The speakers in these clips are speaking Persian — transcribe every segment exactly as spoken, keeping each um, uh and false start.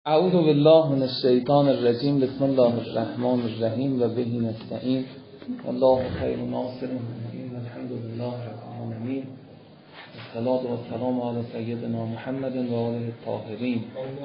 اعوذ بالله من الشیطان الرجیم. بسم الله الرحمن الرحیم و به نستعین. الله خیر ناصر و الحمد لله رب العالمین. الصلاة و السلام علی سیدنا محمد و آله الطاهرین.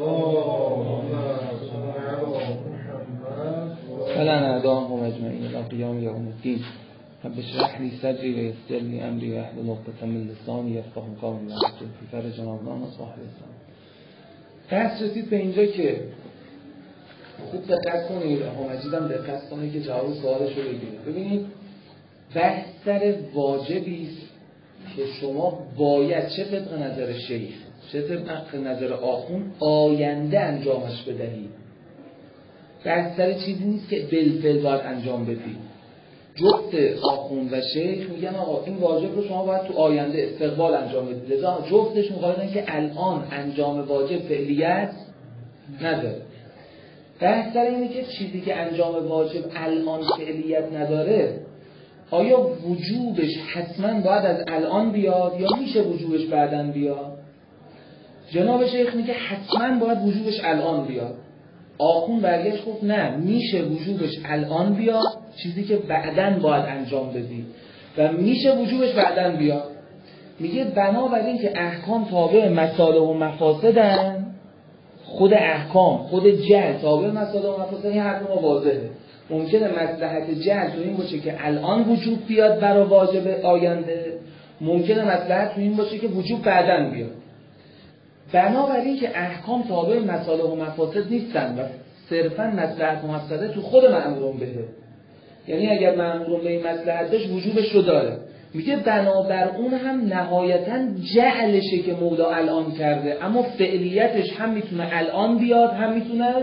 فلن اعداهم اجمعین الی قیام یوم الدین. رب اشرح لی صدری و یسر لی امری واحلل عقدة من لسانی یفقهوا قولی. فی فرج جنابنا صاحب السلام. دست رسید به اینجا که خوب دقت کنید، آقا مجید هم دقت کنه که جواب سوالش رو بگیرید. ببینید بحث سر واجبی است که شما باید چه طبق نظر شیخ چه طبق نظر آخوند آینده انجامش بدهید. بحث سر چیزی نیست که بالفعل باید انجام بدید. جفت آخوند و شیخ میگن آقا این واجب رو شما باید تو آینده استقبال انجام بدید. لذا جفتش میخواهن که الان انجام واجب فعلیت نداره. بحث سر اینه که چیزی که انجام واجب الان فعلیت نداره آیا وجوبش حتما باید از الان بیاد یا میشه وجوبش بعداً بیاد؟ جناب شیخ میگه حتما باید وجوبش الان بیاد. آخون برگشت گفت نه، میشه وجوبش الان بیاد، چیزی که بعداً باید انجام بدی و میشه وجوبش بعداً بیاد. میگه بنابراین که احکام تابع مصالح و مفاسدن، خود احکام خود جهل تابع مصالح و مفاسد. این حرف ما واضحه. ممکنه مصلحت جهل تو این باشه که الان وجوب بیاد برای واجب آینده، ممکنه مصلحت تو این باشه که وجوب بعداً بیاد. بنابراین که احکام تابع مصالح و مفاسد نیستن و صرفاً مصلحت و مفسده تو خود مأمور بهه. یعنی اگر مأمور به این مصلحت داشت وجوبش رو داره. میگه بنابر اون هم نهایتاً جعلشه که مولا الان کرده، اما فعلیتش هم میتونه الان بیاد هم میتونه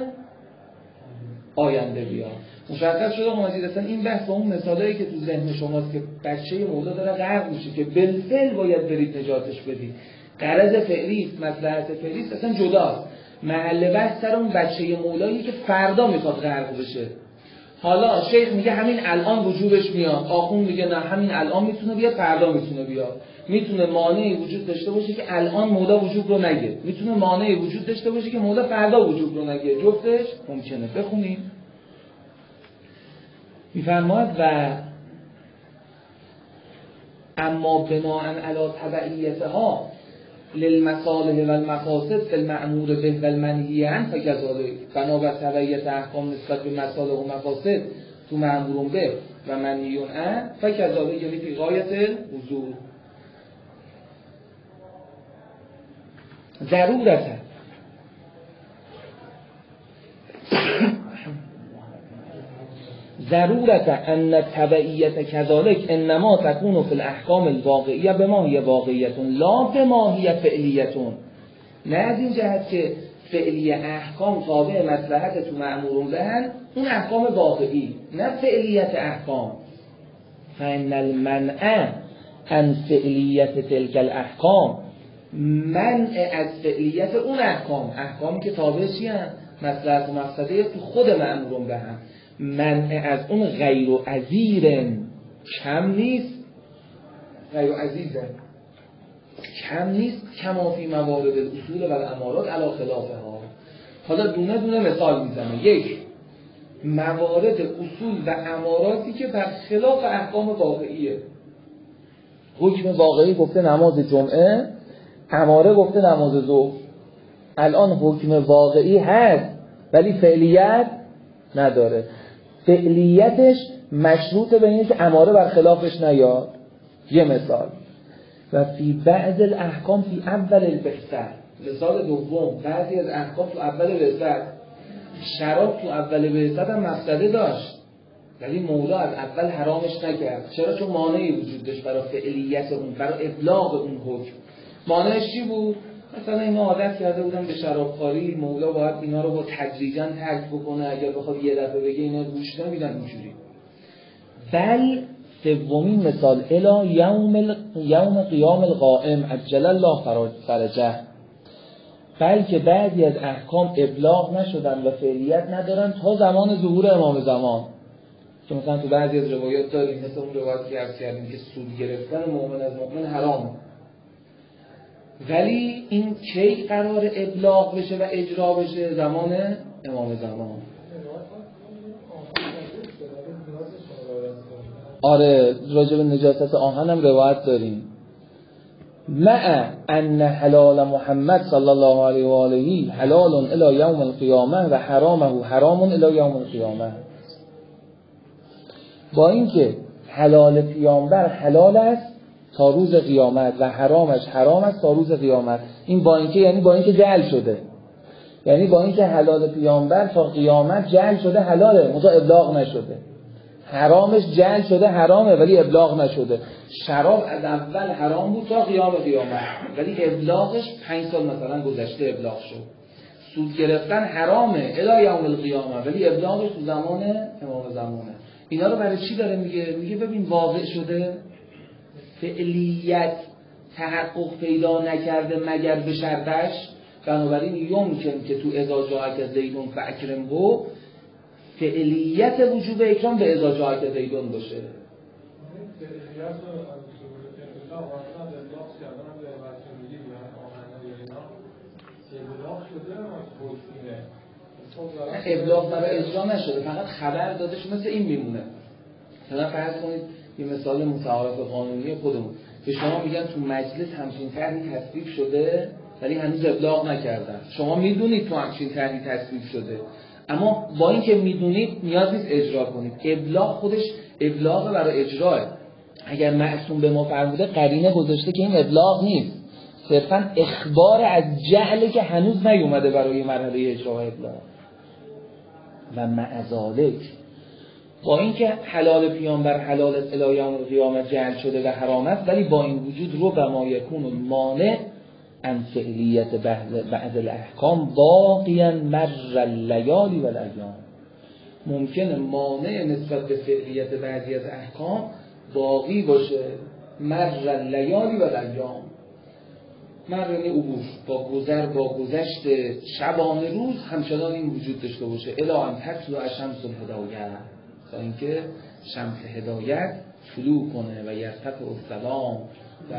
آینده بیاد. مشخص شده خب اصلا این بحث با اون مثالایی که تو ذهن شماست که بچه مولا داره غرق میشه که بالفعل باید برید نجاتش بدید. غرض فعلی است، مصلحت فعلی است، اصلا جداست. محل بحث سر اون بچه مولایی که فردا میخواد غرق بشه. حالا شیخ میگه همین الان وجوبش میاد، آخون میگه نه همین الان میتونه بیاد، فردا میتونه بیاد. میتونه مانعی وجود داشته باشه که الان مولا وجوب رو نگه، میتونه مانعی وجود داشته باشه که مولا فردا وجوب رو نگه. جفتش ممکنه. بخونیم. میفرماید و اما بناءً علی تبعیتها للمصالح و المفاسد فی المأمور به و المنهی عنه فکذالک. بنابر تبعیت احکام نسبت به مصالح و مفاسد تو مأمور به و منهی عنه فکذالک، یعنی فی غایت الوضوح. ضرورت ضرورت ان تبعیت کذالک انما تكون فی الاحکام الواقعیه بما هی واقعیه لا بما هی فعلیه. نه از این جهت که فعلی احکام تابع مصلحت تو مأمور بهن، اون احکام واقعی، نه فعلیت احکام. فان المنع عن فعلیت تلک الاحکام، منع از فعلیت اون احکام، احکامی که تابع چی هستند؟ مصلحت و مفسده تو خود مأمور بهن. منع از اون غیر و عزیرن کم نیست، غیر و عزیزن کم نیست، کما فی موارد الاصول و الامارات علی خلافها. حالا دونه دونه مثال میزنه. یک، موارد اصول و اماراتی که بر خلاف احکام واقعیه. حکم واقعی گفته نماز جمعه، اماره گفته نماز ظهر. الان حکم واقعی هست ولی فعلیت نداره. فعلیتش مشروط به اینه که اماره بر خلافش نیاد. یه مثال. و فی بعض الاحکام فی اول البعثه. مثال دوم، بعضی از احکام تو اول بعثه، شراب تو اول بعثه هم مفسده داشت ولی مولا از اول حرامش نکرد. چرا؟ چون مانعی وجود داشت برای فعلیت اون، برای ابلاغ اون حکم. مانعش چی بود؟ مثلا اینا عادت کرده بودن به شرابخواری، مولا باید اینا رو با تدریجاً ترک بکنه، اگر بخواد یه دفعه بگه اینا گوش نمیدن اینجوری. بل سومین مثال الی یوم ال... یوم قیام القائم عجل الله فرجه. بلکه بعضی از احکام ابلاغ نشدن و فعلیت ندارن تا زمان ظهور امام زمان. که مثلا تو بعضی از روایات داریم، مثل اون روایتی که عرض کردیم که سود گرفتن مؤمن از مؤمن حرامه. ولی این کی قرار ابلاغ بشه و اجرا بشه؟ زمان امام زمان. آره راجع به نجاست آهن هم روایت داریم. مع ان حلال محمد صلی الله علیه و آله حلال الی یوم القیامه و حرامه حرام الی یوم القیامه. با اینکه حلال پیامبر حلال است تا روز قیامت و حرامش حرام است تا روز قیامت. این با اینکه یعنی با اینکه جعل شده، یعنی با اینکه حلال پیامبر تا قیامت جعل شده حلاله منتها ابلاغ نشده، حرامش جعل شده حرامه ولی ابلاغ نشده. شراب از اول حرام بود تا قیام قیامت ولی ابلاغش پنج سال مثلا گذشته ابلاغ شد. سود گرفتن حرامه الی یوم القیامه ولی ابلاغش تو زمان امام زمانه. اینا رو برای چی داره میگه؟ میگه ببین واقع شده فعلیت تحقق پیدا نکرده مگر به شرطش، بنابراین یمکن که تو اذا جاءک زیدون فاکرمه فعلیت وجوب اکرام به اذا جاءک زیدون باشه. ابلاغ برای اجرا نشده، فقط خبر داده شده. مثل این میمونه، مثلا فرض کنید یه مثال متعارف قانونی خودمون، به شما میگن تو مجلس همچین طرحی تصویب شده ولی هنوز ابلاغ نکردن. شما میدونید تو همچین طرحی تصویب شده، اما با اینکه میدونید نیاز نیست اجرا کنید. ابلاغ خودش ابلاغ برای اجراه. اگر معصوم به ما فرموده قرینه گذاشته که این ابلاغ نیست، صرفا اخبار از جهلی که هنوز نیومده برای مرحله اجرا و ابلاغ. و معذالک با اینکه حلال پیامبر حلال الی یوم القیامه جعل شده و حرام است، ولی با این وجود رو به ما یکون مانع ان فعلیت بعض الاحکام باقیا مر اللیالی و الایام. ممکنه مانع نسبت به فعلیت بعضی از احکام باقی باشه مر اللیالی و الایام. مر یعنی عبور، با گذر با گذشت شبانه روز همچنان این وجود داشته باشه الی ان تطلع شمس الهدایه، تا اینکه شمس هدایت طلوع کنه و یرتفع السلام. و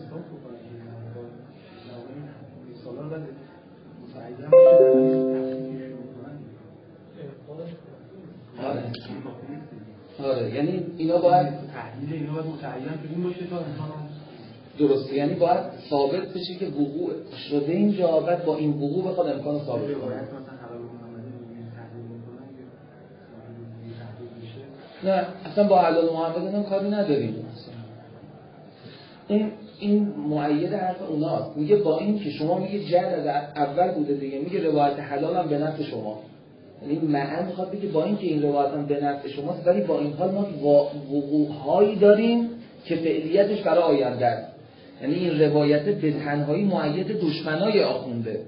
آره آره یعنی اینا باید تحلیل اینا باید متعین بدون باشه تا امکان درسته، یعنی باید ثابت بشه که وقوع شده اینجا، بعد با این وقوع بخواد امکان ثابت کنه. نه اصلا با حلال محمد هم کاری نداریم. این این مؤید حرف اوناست. میگه با این که شما میگه جعل از اول بوده دیگه، میگه روایت حلال هم به نفع شما، یعنی معنا میخواد بگه با این که این روایت هم به نفع شماست ولی با این حال ما وقوع‌هایی داریم که فعلیتش برای آینده است. یعنی این روایت به تنهایی مؤید دشمنای آخونده،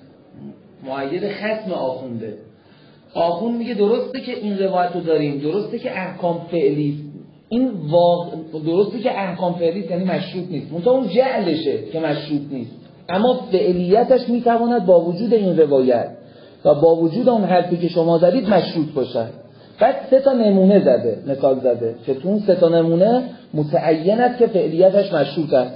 مؤید خصم آخونده. آخوند میگه درسته که این روایت رو داریم، درسته که احکام فعلی این واقع درسته که احکام فعلی یعنی مشروط نیست، منتها اون جعلشه که مشروط نیست، اما فعلیتش میتواند با وجود این روایت و با وجود اون حرفی که شما زدید مشروط باشه. بعد سه تا نمونه زده، مثال زده که تو اون سه تا نمونه متعین است که فعلیتش مشروط است.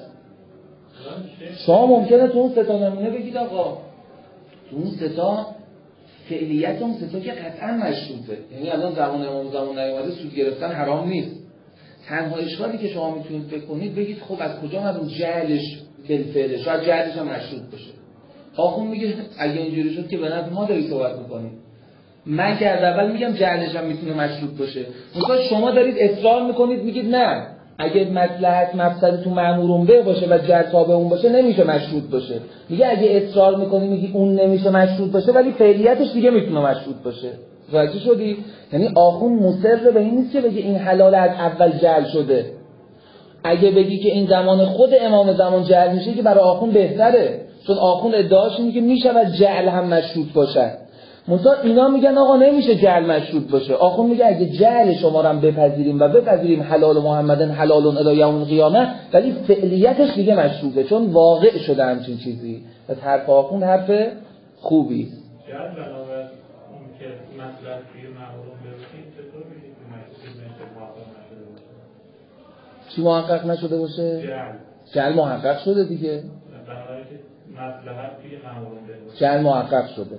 شما ممکنه تو اون سه تا نمونه بگید آقا تو اون سه تا فعلیت اون سه تا که قطعا مشروطه، یعنی الان زمان امام زمان نیومده سود گرفتن حرام نیست. تنها اشکالی که شما میتونید فکر کنید بگید خب از کجا از اون جعلش بالفعل، شاید جعلش هم مشروط باشه. آخون میگه اگه اینجوری شد که به نفع ما داری صحبت میکنید، من که از اول میگم جعلش هم میتونه مشروط باشه، مثلا شما دارید اصرار میکنید میگید نه اگه مصلحت مفسد تو مأمورون به باشه و جعل تابع اون باشه نمیشه مشروط باشه. میگه اگه اصرار میکنی میگی اون نمیشه مشروط باشه ولی فعلیتش دیگه میتونه مشروط باشه. متوجه شدی؟ یعنی آخون مصر به این نیست که بگه این حلال از اول جعل شده. اگه بگی که این زمان خود امام زمان جعل میشه که برای آخون بهتره، چون آخون ادعاش اینه که میشه و جعل هم مشروط باشه. منتها اینا میگن آقا نمیشه جعل مشروط باشه. آخون میگه اگه جعل شما رو هم بپذیریم و بپذیریم حلال محمدن حلال الی یوم القیامه ولی فعلیتش دیگه مشروطه چون واقع شده همچین چیزی. و حرف آخون حرف خوبی. جعل علاوه اون که مطلب توی مأمورون ببینید چطور میشه که مشروط محقق نشده باشه؟ چی محقق نشده باشه؟ جعل جعل محقق شده دیگه. بنابراین که مصلحت توی معمول به جعل محقق شده.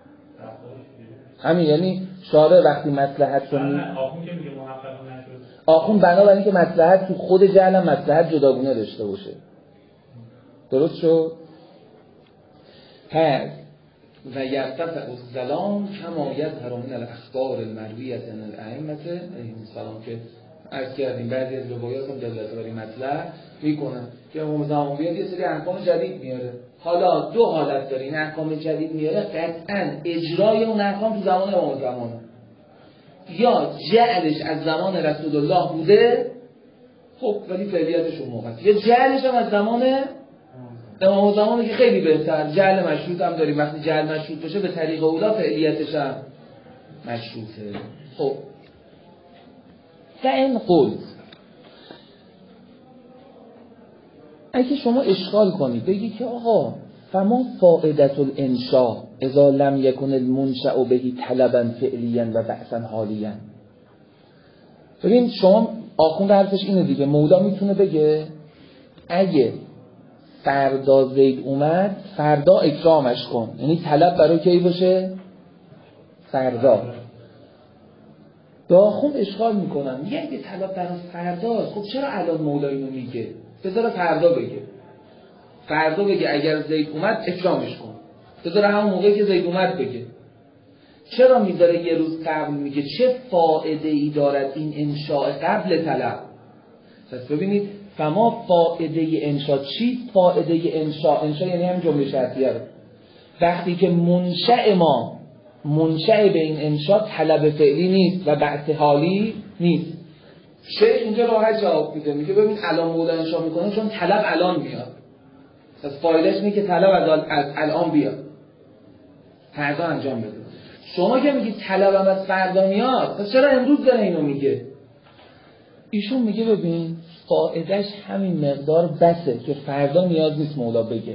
همین یعنی شارع وقتی مصلحت رو می آخون که میگه محقق نشد، آخون بنابراین که مصلحت تو خود جعل هم مصلحت جداگونه داشته باشه. درست شد؟ پس و یرتفع الظلام کما یظهر من الاخبار المرویة عن الائمة علیهم السلام که عرض کردیم بعضی از روایات هم دلالت بر این مطلب میکنن که امام زمان بیاد یه سری احکام جدید میاره. حالا دو حالت داره این احکام جدید میاره، قطعا اجرای اون احکام تو زمان امام زمانه، یا جعلش از زمان رسول الله بوده خب ولی فعلیتش اون موقع، یا جعلش هم از زمان امام زمانه که خیلی بهتر، جعل مشروط هم داریم، وقتی جعل مشروط بشه به طریق اولا فعلیتش هم مشروطه. خب فإن قلت، اگه شما اشکال کنید بگی که آقا فما فائدة الانشاء اذا لم يكن المنشأ به طلبا فعليا و بعثا حاليا. ببین شما آخوند حرفش اینه دیگه، مولا میتونه بگه اگه فردا زید اومد فردا اکرامش کن، یعنی طلب برای کی باشه؟ فردا. به آخوند اشکال میکنن میگه اگه طلب برای فرداست خب چرا الان مولا اینو میگه؟ بذاره فردا بگه، فردا بگه اگر زید اومد اکرامش کن، بذاره همون موقعی که زید اومد بگه. چرا میذاره یه روز قبل میگه؟ چه فائده ای دارد این انشاء قبل طلب؟ پس ببینید فما فائده انشاء، چی فائده انشاء؟ انشاء یعنی هم جمله شرطیه رو. وقتی که منشأ ما منشأ به این انشاء طلب فعلی نیست و بعث حالی نیست. شیخ اینجا راحت جواب میده، میگه ببین الان مولا انشاء میکنه چون طلب الان میاد، پس فایدهش اینه که طلب از الان بیاد فردا انجام بده. شما که میگی طلبم از فردا میاد پس چرا امروز داره اینو میگه؟ ایشون میگه ببین فایدهش همین مقدار بسه که فردا نیاز نیست مولا بگه.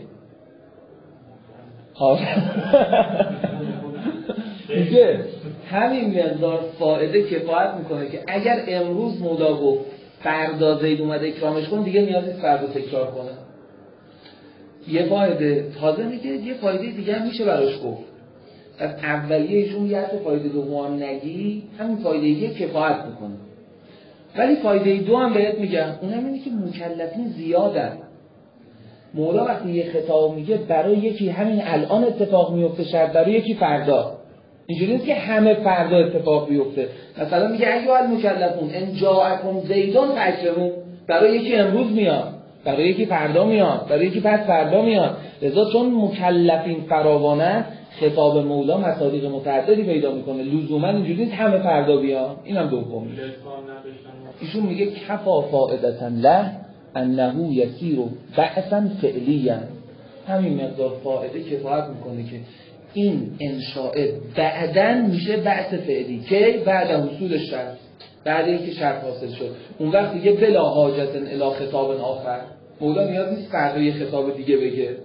میگه همین مقدار فایده کفایت میکنه که اگر امروز مولا گفت فردا زید اومد اکرامش کن دیگه نیاز نیست فردا تکرار کنه. یه فایده تازه میگه یه فایده دیگه هم میشه براش گفت. از اولیه ایشون یه حتی فایده دوم نگی همین فایده یک کفایت میکنه. ولی فایده دو هم بهت میگم، اونم اینه که مکلفین زیادن. مولا وقتی یه خطاب میگه برای یکی همین الان اتفاق میفته، شاید برای یکی فردا. اینجوری نیست که همه فردا اتفاق بیفته. مثلا میگه ایها المکلفون ان جاءکم زیدون فاکرموا، برای یکی امروز میاد، برای یکی فردا میاد، برای یکی پس فردا میاد. لذا چون مکلفین فراوانه خطاب مولا مصادیق متعددی پیدا میکنه، لزوما اینجوری نیست همه فردا بیان. اینم دومی. ایشون میگه کفا فائدة له انه یسیر بعثا فعلیا، همین مقدار فائده کفایت میکنه که این انشاء بعدن میشه بعث فعلی که بعد حصول شرط، بعد اینکه شرط حاصل شد اون وقت دیگه بلا حاجت الی خطاب آخر، مولا نیاز نیست فردا یه خطاب دیگه بگه.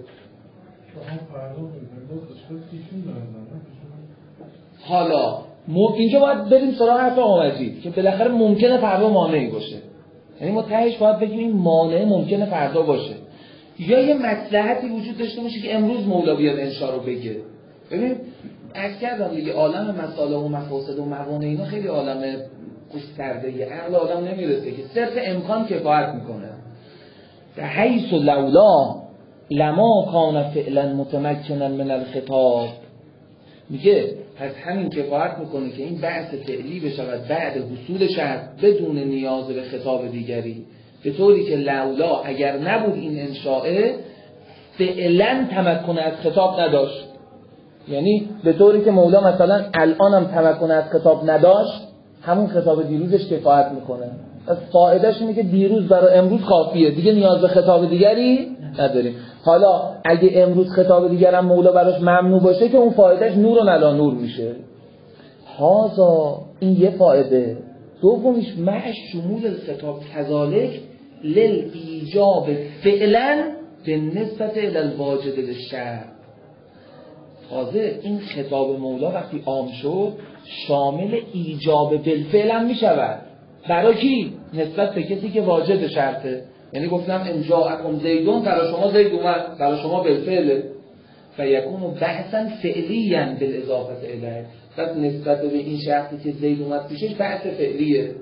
حالا اینجا باید بریم سراغ حرف آقا مجید که بالاخره ممکنه فردا مانعی باشه، یعنی ما تهش باید بگیم این مانع ممکنه فردا باشه، یا یه مصلحتی وجود داشته باشه که امروز مولا بیاد انشاء رو بگه. ببین عرض کردم دیگه عالم مصالح و مفاسد و موانع اینا خیلی عالم گسترده‌ای، عقل آدم نمیرسه که صرف امکان کفایت میکنه. حیث لولا لما کان فعلا متمکنا من الخطاب، میگه پس همین کفایت میکنه که این بعث فعلی بشود بعد حصول شرط بدون نیاز به خطاب دیگری، به طوری که لولا اگر نبود این انشاء فعلا تمکن از خطاب نداشت، یعنی به طوری که مولا مثلا الان هم تمکن از خطاب نداشت همون خطاب دیروزش کفایت میکنه. پس فایدهش اینه که دیروز برای امروز کافیه، دیگه نیاز به خطاب دیگری نداریم. حالا اگه امروز خطاب دیگر هم مولا براش ممنوع باشه که اون فایدهش نور و نلا نور میشه. هازا این یه فایده. دومیش مع شمول الخطاب کذالک للایجاب فعلا به نسبت الواجد للشرع. تازه این خطاب مولا وقتی عام شد شامل ایجاب بالفعل هم میشود. برای کی؟ نسبت به کسی که واجد شرطه. یعنی گفتم ان جاءکم زیدون، برای شما زید اومد، برای شما بالفعل، فیکون بحثا فعلیا بالاضافه الیه، پس نسبت به این شخصی که زید اومد پیشش بحث فعلیه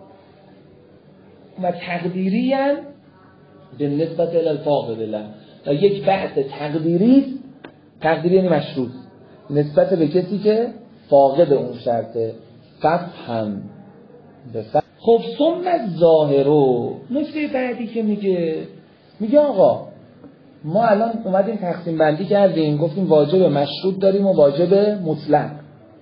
و تقدیریا به نسبت الی الفاقد له، و یک بحث تقدیری، تقدیری یعنی مشروط نسبت به کسی که فاقد اون شرطه. فهم بفهم. خب ثم ظاهرو، نکته بعدی که میگه میگه آقا ما الان اومدیم تقسیم بندی کردیم، گفتیم واجب مشروط داریم و واجب مطلق.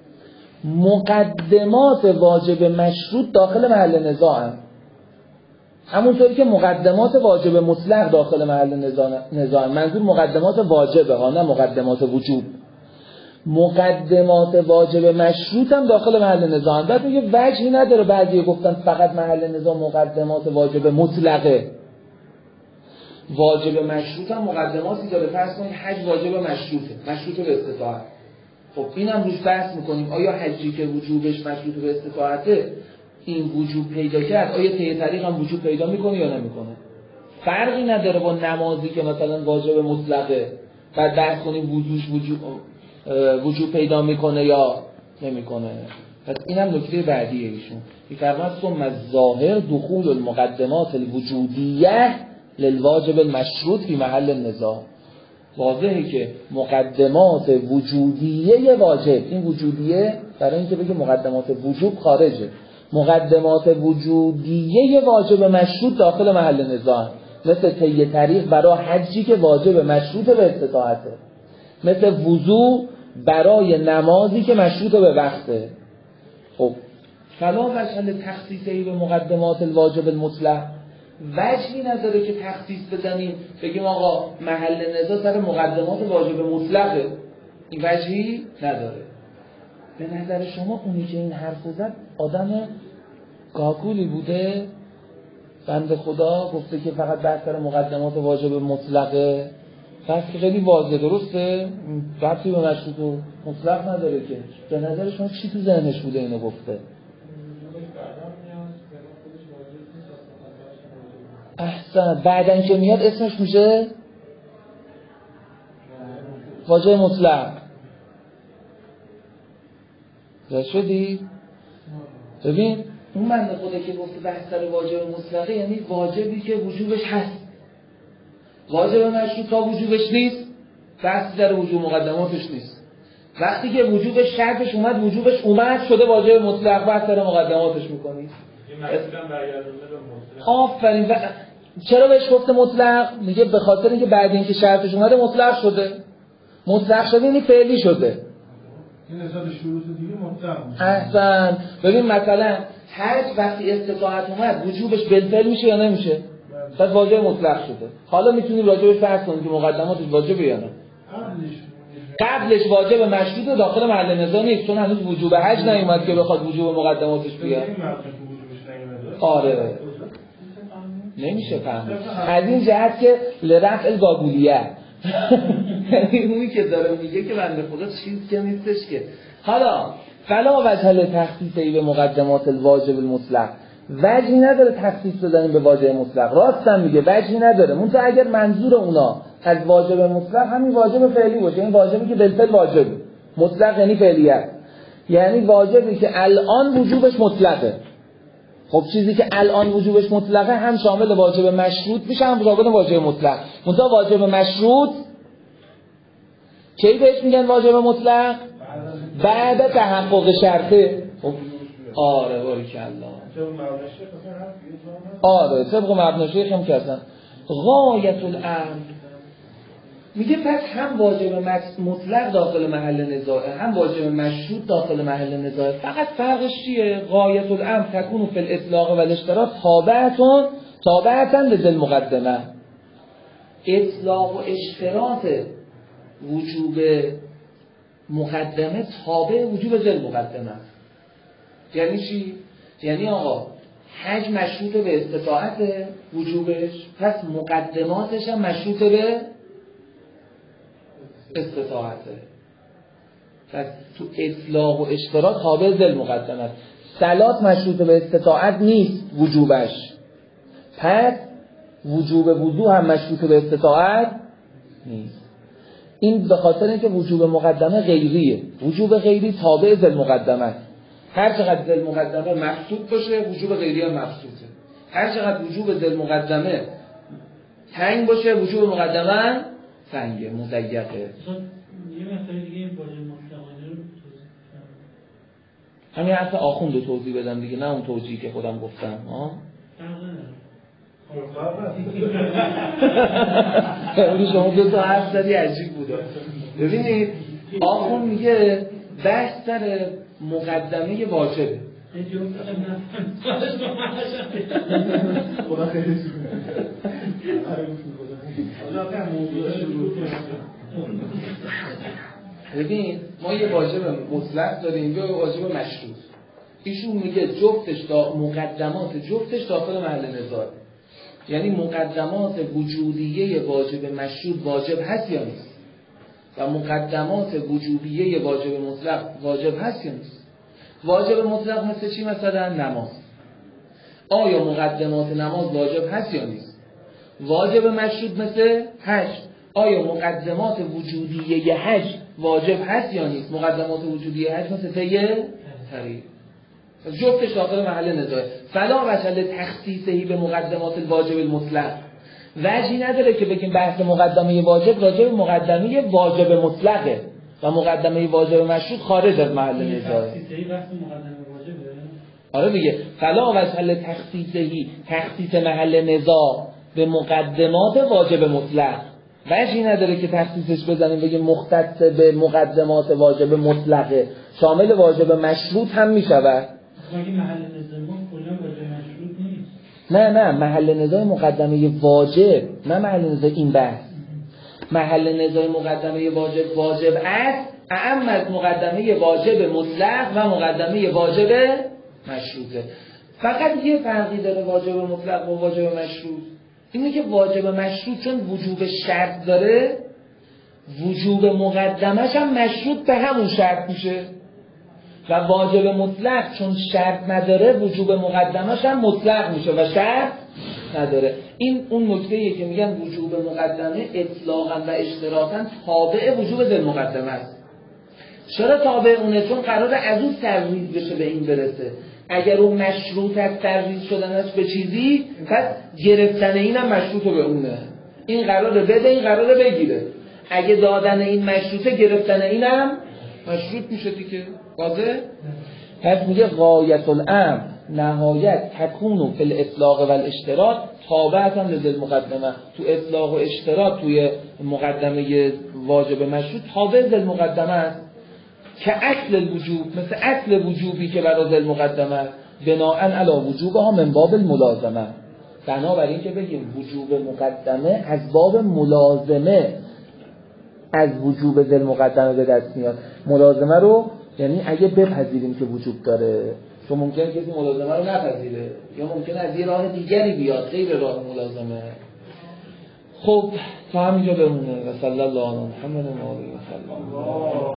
مقدمات واجب مشروط داخل محل نزاع هم. همونطوری که مقدمات واجب مطلق داخل محل نزاع هم. منظور مقدمات واجبه ها، نه مقدمات وجوب. مقدمات واجب مشروط هم داخل محل نزاع هم. بعد میگه وجهی نداره بعضی گفتن فقط محل نزاع مقدمات واجب مطلقه. واجب مشروط هم مقدماتی داره. فرض کنید حج واجب مشروطه، مشروط به استطاعت. خب اینم روش بحث میکنیم آیا حجی که وجوبش مشروط به استطاعته این وجوب پیدا کرد، آیا طی طریق هم وجوب پیدا میکنه یا نمیکنه؟ فرقی نداره با نمازی که مثلا واجب مطلقه، بعد بحث کنیم وجوبش وجوب وجوب پیدا میکنه یا نمیکنه. پس اینم نکته بعدیه ایشون. میفرماید ثم الظاهر دخول المقدمات الوجودیه للواجب المشروط فی محل النزاع. واضحه که مقدمات وجودیه واجب، این وجودیه برای اینکه بگه مقدمات وجوب خارجه، مقدمات وجودیه واجب مشروط داخل محل نزاع، مثل طی طریق برای حجی که واجب مشروط به استطاعته، مثل وضو برای نمازی که مشروط به وقته. خب فلا وجه تخصیصی به مقدمات الواجب المطلق، وجهی نداره که تخصیص بزنیم بگیم آقا محل نزاع سر مقدمات واجب مطلقه، این وجهی نداره. به نظر شما اونی که این حرف زد آدم گاگولی بوده؟ بنده خدا گفته که فقط بحث سر مقدمات واجب مطلقه، پس خیلی واضحه، درسته؟ ربطی به مشروط و مطلق نداره که. به نظر شما چی تو ذهنش بوده اینو گفته؟ احسن، بعدن که میاد اسمش میشه واجب مطلق. درست شدی؟ ببین اون بنده خدا که گفته بحث سر واجب مطلقه یعنی واجبی که وجوبش هست. واجب مشروط تا وجوبش نیست، بحث در وجوب مقدماتش نیست. وقتی که وجوبش شرطش اومد، وجوبش اومد شده واجب مطلق، بحث در مقدماتش میکنی. این مطلق برگردونه به مطلق. آفرین. و چرا بهش گفته مطلق؟ میگه به خاطر اینکه بعد اینکه شرطش اومده مطلق شده. مطلق شده یعنی فعلی شده. این نسبت شروط دیگه مطلق میشه. احسن. ببین مثلا حج وقتی استطاعت اومد وجوبش بالفعل میشه یا نمیشه؟ پس واجب مطلق شده. حالا میتونیم راجعش بحث کنیم که مقدماتش واجبه یا نه. قبلش واجب مشروط داخل محل نزاع نیست، چون هنوز وجوب حج نیومد که بخواد وجوب مقدماتش بیاد. آره نمیشه فهمید از این جهت که لرفع الگاگولیه یعنی اونی که داره میگه که بنده خدا چیز که نیستش که. حالا فلا وجه تخصیصی به مقدمات الواجب المطلق، وجهی نداره تخصیص بزنیم به واجب مطلق. راستم میگه وجهی نداره. منتها اگر منظور اونا از واجب مطلق همین واجب فعلی باشه، این واجبی که بالفعل واجبه، مطلق یعنی فعلیت، یعنی واجبی که الان وجوبش مطلقه. خب چیزی که الان وجوبش مطلقه هم شامل واجب مشروط میشه هم شامل واجب مطلق. منتها واجب مشروط کی بهش میگن واجب مطلق؟ بعد تحقق شرطه. خب آره باریکالله. آره طبق مبنی شیخ هم کردن غایت الامر. میگه پس هم واجب مطلق داخل محل نزاعه، هم واجب مشروط داخل محل نزاعه. فقط فرقش چیه؟ غایت الامر تکون فی الاطلاق و الاشتراط تابعتون تابعتن لذل مقدمه. اطلاق و اشتراط وجوب مقدمه تابع وجوب ذل مقدمه. یعنی چی؟ یعنی آقا حج مشروط به استطاعت وجوبش، پس مقدماتش هم مشروط به استطاعته. پس تو اطلاق و اشتراط تابع ذل مقدمه است. صلات مشروط به استطاعت نیست وجوبش، پس وجوب وضوء هم مشروط به استطاعت نیست. این به خاطر اینکه وجوب مقدمه غیریه. وجوب غیری تابع ذل مقدمه. هر چقدر ذل مقدمه مقصود باشه وجوب غیری هم مقصوده. هر چقدر وجوب ذل مقدمه تنگ باشه وجوب مقدمه تنگه، مضیقه. یه مسئله دیگه این واژه مطلقانه رو همین حرف آخوند رو توضیح بدم دیگه، نه اون توضیحی که خودم گفتم. ها اونی شما دو تا حرف زدی عجیب بوده. ببینید آخوند میگه بحث سر مقدمه واجبه. ببین ما یه واجب مطلق داریم یه واجب مشروط. ایشون میگه جفتش دا مقدمات جفتش داخل محل نزاع، یعنی مقدمات وجودیه واجب مشروط واجب هست یا نیست و مقدمات وجوبیه واجب مطلق واجب هست یا نیست. واجب مطلق مثل چی؟ مثلا نماز. آیا مقدمات نماز واجب هست یا نیست؟ واجب مشروط مثل حج. آیا مقدمات وجودیه حج واجب هست یا نیست؟ مقدمات وجودیه حج مثل طیه طریق. جفتش داخل محل نزاع. فلا وجه تخصیصهی به مقدمات الواجب المطلق. وجهی نداره که بگیم بحث مقدمه واجب راجع به مقدمه واجب مطلقه و مقدمه واجب مشروط خارج از محل نزاع. تخصیصی بحث مقدمه واجبه. آره دیگه. فلا وجه تخصیصهی تخصیص محل نزاع به مقدمات واجب مطلق. وجهی نداره که تخصیصش بزنیم بگیم مختص به مقدمات واجب مطلقه، شامل واجب مشروط هم میشود. مگه محل نزاع کلا واجب مشروط نیست؟ نه نه محل نزاع مقدمه واجب، نه محل نزاع این بحث. محل نزاع مقدمه واجب واجب است اعم از مقدمه واجب مطلق و مقدمه واجب مشروطه. فقط یه فرقی داره واجب مطلق و واجب مشروط، اینه که واجب مشروط چون وجوب شرط داره وجوب مقدمش هم مشروط به همون شرط میشه و واجب مطلق چون شرط نداره وجوب مقدمش هم مطلق میشه و شرط نداره. این اون نکته‌ایه که میگن وجوب مقدمه اطلاقاً و اشتراطاً تابع وجوب ذل مقدمه است. چرا تابع اونه؟ چون قراره از اون ترویج بشه به این برسه. اگر اون مشروط از ترویج شدنش به چیزی پس گرفتن اینم مشروط به اونه. این قراره بده این قراره بگیره. اگه دادن این مشروطه گرفتن اینم مشروط میشه دیگه. واضح؟ پس میگه غایت الامر نهایت تکونو فی الاطلاق و الاشتراط تابعا لذل مقدمه. تو اطلاق و اشتراط توی مقدمه واجب مشروط تابع ذل مقدمه است که اصل الوجوب مثل اصل وجوبی که برای ذل مقدمه بناءً علی وجوبها من باب الملازمه. بنابراین که بگیم وجوب مقدمه از باب ملازمه از وجوب ذل مقدمه به دست میاد. ملازمه رو یعنی اگه بپذیریم که وجوب داره، چون ممکنه کسی ملازمه رو نپذیره یا ممکنه از یه راه دیگری بیاد غیر راه ملازمه. خب تا همینجا بمونه و صلی الله علی محمد و آله و سلم.